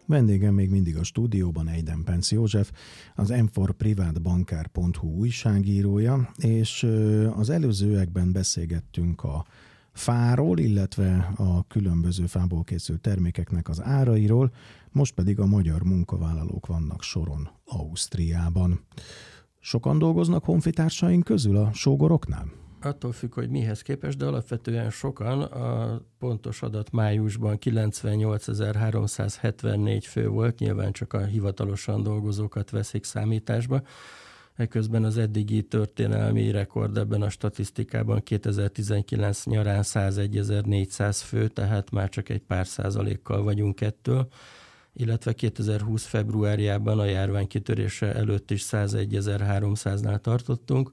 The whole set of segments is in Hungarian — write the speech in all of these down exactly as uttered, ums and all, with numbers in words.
Vendégem még mindig a stúdióban Eidenpenz József, az em négy privátbankár pont hu újságírója, és az előzőekben beszélgettünk a fáról, illetve a különböző fából készült termékeknek az árairól, most pedig a magyar munkavállalók vannak soron Ausztriában. Sokan dolgoznak honfitársaink közül a sógoroknál? Attól függ, hogy mihez képest, de alapvetően sokan. A pontos adat májusban kilencvennyolcezer-háromszázhetvennégy fő volt, nyilván csak a hivatalosan dolgozókat veszik számításba. Ekközben az eddigi történelmi rekord ebben a statisztikában kétezer-tizenkilenc nyarán százegyezer-négyszáz fő, tehát már csak egy pár százalékkal vagyunk ettől, illetve kétezer-húsz februárjában a járvány kitörése előtt is százegyezer-háromszáznál tartottunk,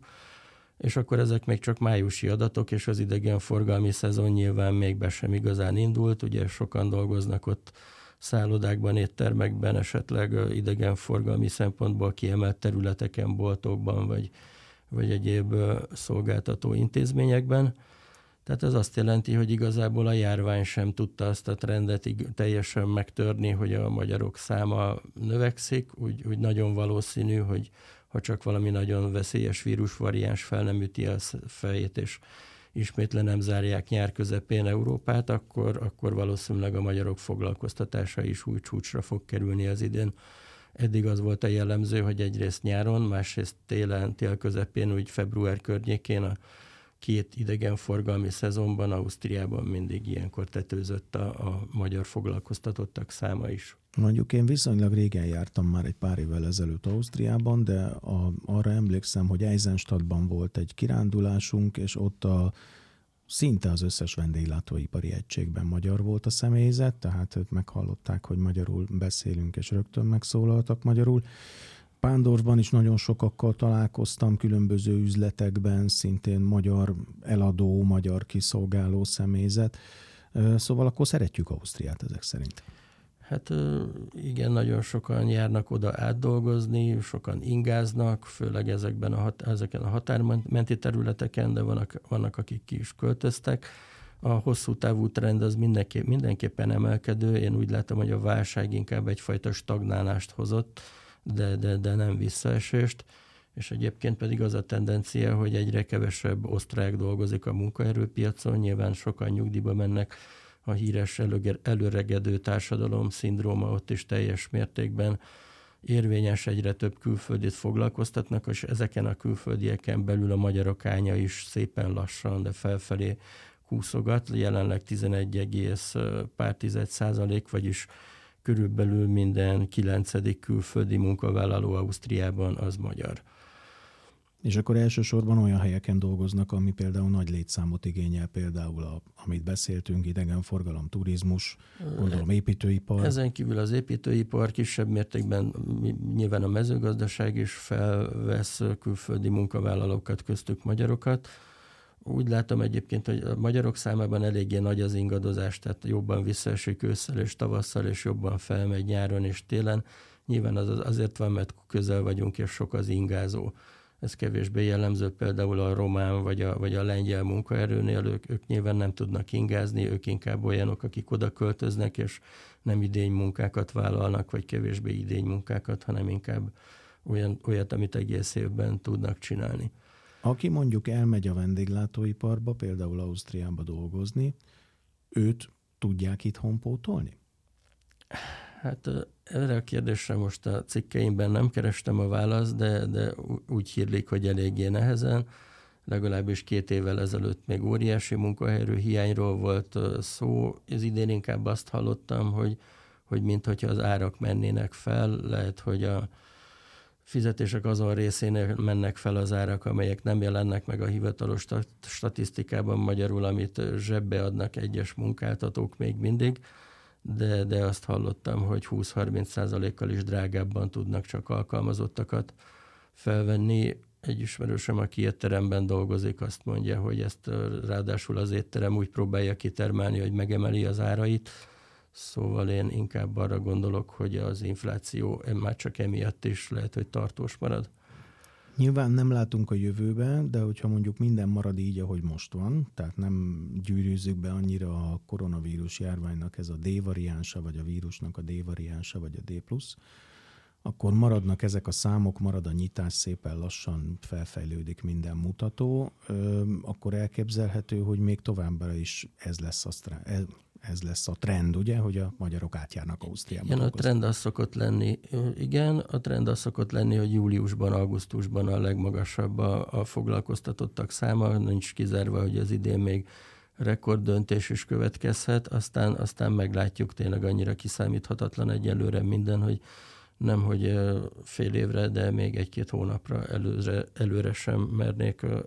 és akkor ezek még csak májusi adatok, és az idegenforgalmi szezon nyilván még be sem igazán indult. Ugye sokan dolgoznak ott szállodákban, éttermekben, esetleg idegenforgalmi szempontból kiemelt területeken, boltokban, vagy, vagy egyéb szolgáltató intézményekben. Tehát ez azt jelenti, hogy igazából a járvány sem tudta azt a trendet teljesen megtörni, hogy a magyarok száma növekszik. Úgy, úgy nagyon valószínű, hogy ha csak valami nagyon veszélyes vírusvariáns fel nem üti a fejét, és ismét le nem zárják nyár közepén Európát, akkor, akkor valószínűleg a magyarok foglalkoztatása is új csúcsra fog kerülni az idén. Eddig az volt a jellemző, hogy egyrészt nyáron, másrészt télen, tél közepén, úgy február környékén a két idegenforgalmi szezonban Ausztriában mindig ilyenkor tetőzött a, a magyar foglalkoztatottak száma is. Mondjuk én viszonylag régen jártam már egy pár évvel ezelőtt Ausztriában, de a, arra emlékszem, hogy Eisenstadtban volt egy kirándulásunk, és ott a, szinte az összes vendéglátóipari egységben magyar volt a személyzet, tehát ők meghallották, hogy magyarul beszélünk, és rögtön megszólaltak magyarul. Pándorfban is nagyon sokakkal találkoztam, különböző üzletekben, szintén magyar eladó, magyar kiszolgáló személyzet. Szóval akkor szeretjük Ausztriát ezek szerint. Hát igen, nagyon sokan járnak oda átdolgozni, sokan ingáznak, főleg ezekben a, hat, ezeken a határmenti területeken, de vannak, vannak, akik ki is költöztek. A hosszú távú trend az mindenképp, mindenképpen emelkedő. Én úgy látom, hogy a válság inkább egyfajta stagnálást hozott, de, de, de nem visszaesést, és egyébként pedig az a tendencia, hogy egyre kevesebb osztrák dolgozik a munkaerőpiacon, nyilván sokan nyugdíjba mennek, a híres előregedő társadalom szindróma ott is teljes mértékben érvényes, egyre több külföldit foglalkoztatnak, és ezeken a külföldieken belül a magyarok ánya is szépen lassan, de felfelé kúszogat, jelenleg tizenegy egész pár tized százalék, vagyis körülbelül minden kilencedik külföldi munkavállaló Ausztriában az magyar. És akkor elsősorban olyan helyeken dolgoznak, ami például nagy létszámot igényel, például a, amit beszéltünk, idegenforgalom, turizmus, gondolom építőipar. Ezen kívül az építőipar, kisebb mértékben nyilván a mezőgazdaság is felvesz külföldi munkavállalókat, köztük magyarokat. Úgy látom egyébként, hogy a magyarok számában eléggé nagy az ingadozás, tehát jobban visszaesik ősszel és tavasszal, és jobban felmegy nyáron és télen. Nyilván az azért van, mert közel vagyunk, és sok az ingázó. Ez kevésbé jellemző például a román vagy a, vagy a lengyel munkaerőnél, ők, ők nyilván nem tudnak ingázni, ők inkább olyanok, akik oda költöznek, és nem idény munkákat vállalnak, vagy kevésbé idény munkákat, hanem inkább olyan, olyat, amit egész évben tudnak csinálni. Aki mondjuk elmegy a vendéglátóiparba, például Ausztriába dolgozni, őt tudják itthon pótolni? Hát erre a kérdésre most a cikkeimben nem kerestem a választ, de, de úgy hírlik, hogy eléggé nehezen. Legalábbis két évvel ezelőtt még óriási munkaerő hiányról volt szó. Ez idén inkább azt hallottam, hogy, hogy minthogyha az árak mennének fel, lehet, hogy a fizetések azon részénél mennek fel az árak, amelyek nem jelennek meg a hivatalos statisztikában magyarul, amit zsebbe adnak egyes munkáltatók még mindig, de, de azt hallottam, hogy húsz-harminc százalékkal is drágábban tudnak csak alkalmazottakat felvenni. Egy ismerősöm, aki étteremben dolgozik, azt mondja, hogy ezt ráadásul az étterem úgy próbálja kitermelni, hogy megemeli az árait. Szóval én inkább arra gondolok, hogy az infláció már csak emiatt is lehet, hogy tartós marad. Nyilván nem látunk a jövőbe, de hogyha mondjuk minden marad így, ahogy most van, tehát nem gyűrűzzük be annyira a koronavírus járványnak ez a D-variánsa, vagy a vírusnak a D-variánsa, vagy a D plusz, akkor maradnak ezek a számok, marad a nyitás, szépen lassan felfejlődik minden mutató, akkor elképzelhető, hogy még továbbra is ez lesz a, ez lesz a trend, ugye, hogy a magyarok átjárnak Ausztriába. Igen, dolgozni. A trend az szokott lenni, igen, a trend az szokott lenni, hogy júliusban, augusztusban a legmagasabb a, a foglalkoztatottak száma, nincs kizárva, hogy az idén még rekorddöntés is következhet, aztán, aztán meglátjuk, tényleg annyira kiszámíthatatlan egyelőre minden, hogy nem, hogy fél évre, de még egy-két hónapra előre, előre sem mernék ö,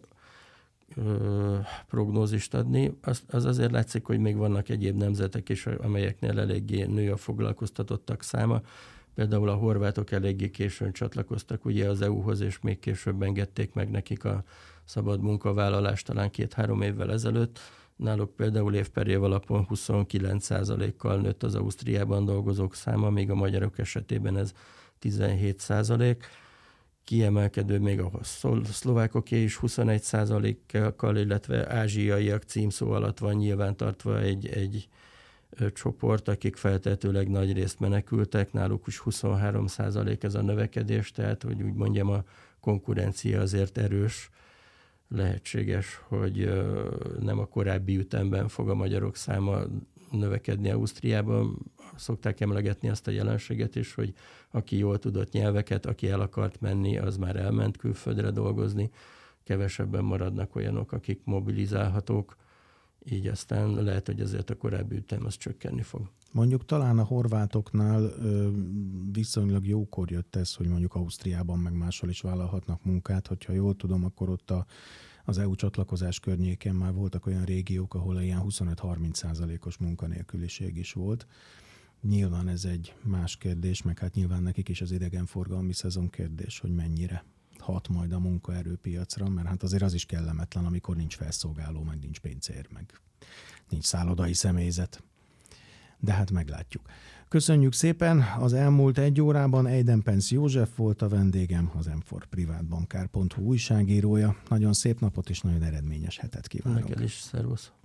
ö, prognózist adni. Az, az azért látszik, hogy még vannak egyéb nemzetek is, amelyeknél eléggé nő a foglalkoztatottak száma. Például a horvátok eléggé későn csatlakoztak ugye az é u-hoz, és még később engedték meg nekik a szabad munkavállalást talán két-három évvel ezelőtt. Náluk például év per év alapon huszonkilenc százalékkal nőtt az Ausztriában dolgozók száma, míg a magyarok esetében ez tizenhét százalék. Kiemelkedő még a szlovákoké is huszonegy százalékkal, illetve ázsiaiak címszó alatt van nyilvántartva egy, egy csoport, akik feltehetőleg nagy részt menekültek, náluk is huszonhárom százalék ez a növekedés, tehát hogy úgy mondjam, a konkurencia azért erős. Lehetséges, hogy nem a korábbi ütemben fog a magyarok száma növekedni Ausztriában. Szokták emlegetni azt a jelenséget is, hogy aki jól tudott nyelveket, aki el akart menni, az már elment külföldre dolgozni. Kevesebben maradnak olyanok, akik mobilizálhatók. Így aztán lehet, hogy azért a korábbi ütem az csökkenni fog. Mondjuk talán a horvátoknál ö, viszonylag jókor jött ez, hogy mondjuk Ausztriában meg máshol is vállalhatnak munkát. Hogyha jól tudom, akkor ott a, az é u csatlakozás környéken már voltak olyan régiók, ahol ilyen huszonöt-harminc százalékos munkanélküliség is volt. Nyilván ez egy más kérdés, meg hát nyilván nekik is az idegenforgalmi szezon kérdés, hogy mennyire hat majd a munkaerőpiacra, mert hát azért az is kellemetlen, amikor nincs felszolgáló, meg nincs pincér, meg nincs szállodai személyzet. De hát meglátjuk. Köszönjük szépen! Az elmúlt egy órában Eidenpenz József volt a vendégem, az em négy privátbankár pont hu újságírója. Nagyon szép napot és nagyon eredményes hetet kívánok! Neked is, szervusz!